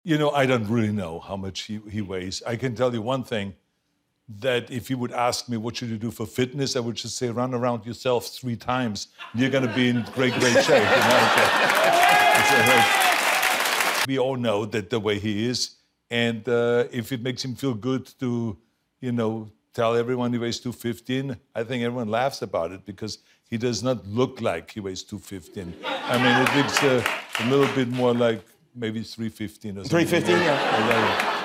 You know, I don't really know how much he weighs. I can tell you one thing, that if you would ask me what should you do for fitness, I would just say run around yourself 3 times. And you're going to be in great shape. You know? We all know that the way he is. And if it makes him feel good to, you know, tell everyone he weighs 215, I think everyone laughs about it because he does not look like he weighs 215. I mean, it looks a little bit more like maybe 315 or something. 315, yeah.